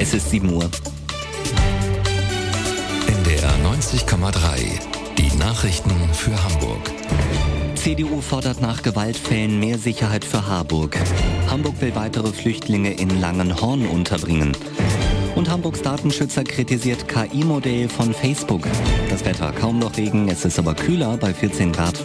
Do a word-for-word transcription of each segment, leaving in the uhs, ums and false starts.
Es ist sieben Uhr. N D R neunzig Komma drei. Die Nachrichten für Hamburg. C D U fordert nach Gewaltfällen mehr Sicherheit für Harburg. Hamburg will weitere Flüchtlinge in Langenhorn unterbringen. Und Hamburgs Datenschützer kritisiert K I-Modell von Facebook. Das Wetter kaum noch Regen, es ist aber kühler bei vierzehn Grad.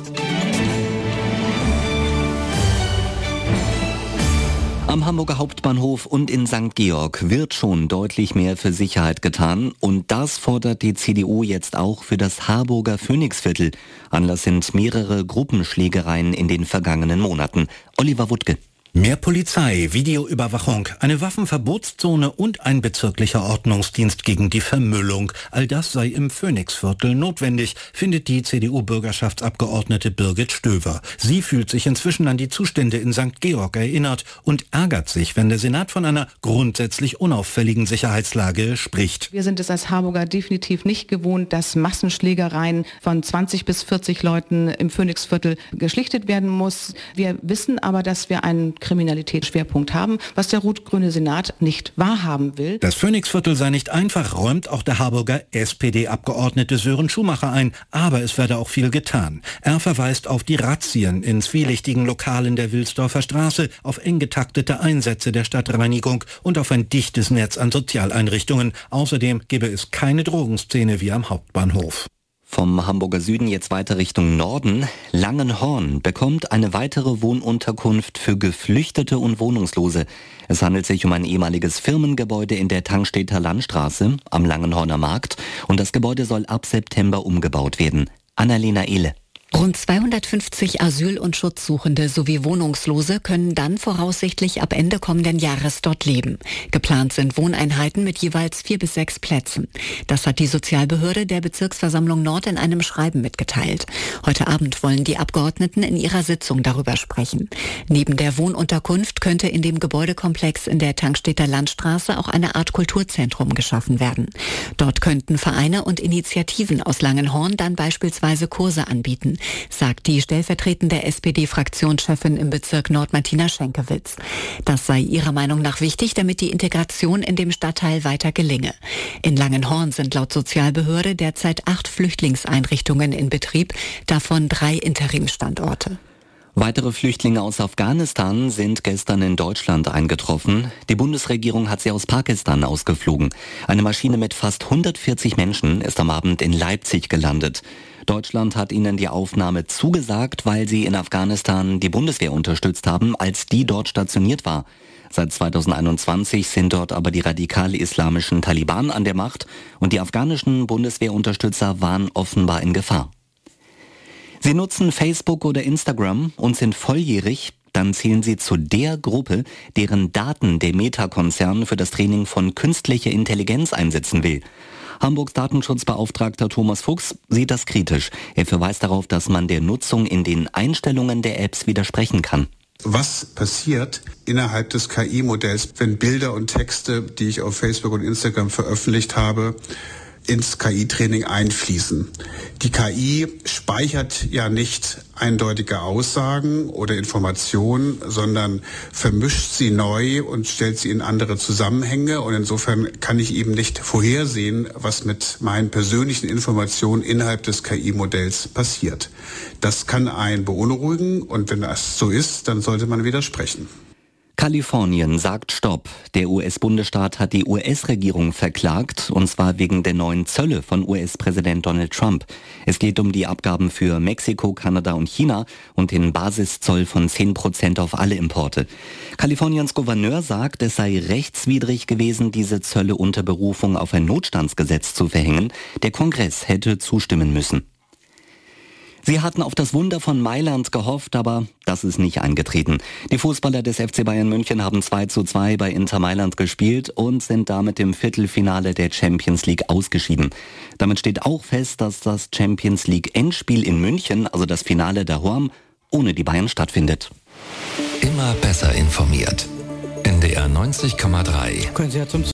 Am Hamburger Hauptbahnhof und in Sankt Georg wird schon deutlich mehr für Sicherheit getan. Und das fordert die C D U jetzt auch für das Harburger Phoenixviertel. Anlass sind mehrere Gruppenschlägereien in den vergangenen Monaten. Oliver Wuttke. Mehr Polizei, Videoüberwachung, eine Waffenverbotszone und ein bezirklicher Ordnungsdienst gegen die Vermüllung. All das sei im Phoenixviertel notwendig, findet die C D U-Bürgerschaftsabgeordnete Birgit Stöver. Sie fühlt sich inzwischen an die Zustände in Sankt Georg erinnert und ärgert sich, wenn der Senat von einer grundsätzlich unauffälligen Sicherheitslage spricht. Wir sind es als Harburger definitiv nicht gewohnt, dass Massenschlägereien von zwanzig bis vierzig Leuten im Phoenixviertel geschlichtet werden muss. Wir wissen aber, dass wir einen Kriminalitätsschwerpunkt haben, was der rot-grüne Senat nicht wahrhaben will. Das Phoenixviertel sei nicht einfach, räumt auch der Harburger S P D-Abgeordnete Sören Schumacher ein, aber es werde auch viel getan. Er verweist auf die Razzien in zwielichtigen Lokalen der Wilsdorfer Straße, auf eng getaktete Einsätze der Stadtreinigung und auf ein dichtes Netz an Sozialeinrichtungen. Außerdem gebe es keine Drogenszene wie am Hauptbahnhof. Vom Hamburger Süden jetzt weiter Richtung Norden. Langenhorn bekommt eine weitere Wohnunterkunft für Geflüchtete und Wohnungslose. Es handelt sich um ein ehemaliges Firmengebäude in der Tangstedter Landstraße am Langenhorner Markt und das Gebäude soll ab September umgebaut werden. Annalena Ehle. Rund zweihundertfünfzig Asyl- und Schutzsuchende sowie Wohnungslose können dann voraussichtlich ab Ende kommenden Jahres dort leben. Geplant sind Wohneinheiten mit jeweils vier bis sechs Plätzen. Das hat die Sozialbehörde der Bezirksversammlung Nord in einem Schreiben mitgeteilt. Heute Abend wollen die Abgeordneten in ihrer Sitzung darüber sprechen. Neben der Wohnunterkunft könnte in dem Gebäudekomplex in der Tangstedter Landstraße auch eine Art Kulturzentrum geschaffen werden. Dort könnten Vereine und Initiativen aus Langenhorn dann beispielsweise Kurse anbieten, sagt die stellvertretende S P D-Fraktionschefin im Bezirk Nord, Martina Schenkewitz. Das sei ihrer Meinung nach wichtig, damit die Integration in dem Stadtteil weiter gelinge. In Langenhorn sind laut Sozialbehörde derzeit acht Flüchtlingseinrichtungen in Betrieb, davon drei Interimsstandorte. Weitere Flüchtlinge aus Afghanistan sind gestern in Deutschland eingetroffen. Die Bundesregierung hat sie aus Pakistan ausgeflogen. Eine Maschine mit fast hundertvierzig Menschen ist am Abend in Leipzig gelandet. Deutschland hat ihnen die Aufnahme zugesagt, weil sie in Afghanistan die Bundeswehr unterstützt haben, als die dort stationiert war. Seit zweitausendeinundzwanzig sind dort aber die radikal-islamischen Taliban an der Macht und die afghanischen Bundeswehrunterstützer waren offenbar in Gefahr. Sie nutzen Facebook oder Instagram und sind volljährig, dann zählen Sie zu der Gruppe, deren Daten der Meta-Konzern für das Training von künstlicher Intelligenz einsetzen will. Hamburgs Datenschutzbeauftragter Thomas Fuchs sieht das kritisch. Er verweist darauf, dass man der Nutzung in den Einstellungen der Apps widersprechen kann. Was passiert innerhalb des K I-Modells, wenn Bilder und Texte, die ich auf Facebook und Instagram veröffentlicht habe, ins K I-Training einfließen? Die K I speichert ja nicht eindeutige Aussagen oder Informationen, sondern vermischt sie neu und stellt sie in andere Zusammenhänge. Und insofern kann ich eben nicht vorhersehen, was mit meinen persönlichen Informationen innerhalb des K I-Modells passiert. Das kann einen beunruhigen und wenn das so ist, dann sollte man widersprechen. Kalifornien sagt Stopp. Der U S-Bundesstaat hat die U S-Regierung verklagt, und zwar wegen der neuen Zölle von U S-Präsident Donald Trump. Es geht um die Abgaben für Mexiko, Kanada und China und den Basiszoll von zehn Prozent auf alle Importe. Kaliforniens Gouverneur sagt, es sei rechtswidrig gewesen, diese Zölle unter Berufung auf ein Notstandsgesetz zu verhängen. Der Kongress hätte zustimmen müssen. Sie hatten auf das Wunder von Mailand gehofft, aber das ist nicht eingetreten. Die Fußballer des F C Bayern München haben zwei zu zwei bei Inter Mailand gespielt und sind damit im Viertelfinale der Champions League ausgeschieden. Damit steht auch fest, dass das Champions League Endspiel in München, also das Finale daheim, ohne die Bayern stattfindet. Immer besser informiert. N D R neunzig Komma drei. Können Sie ja zum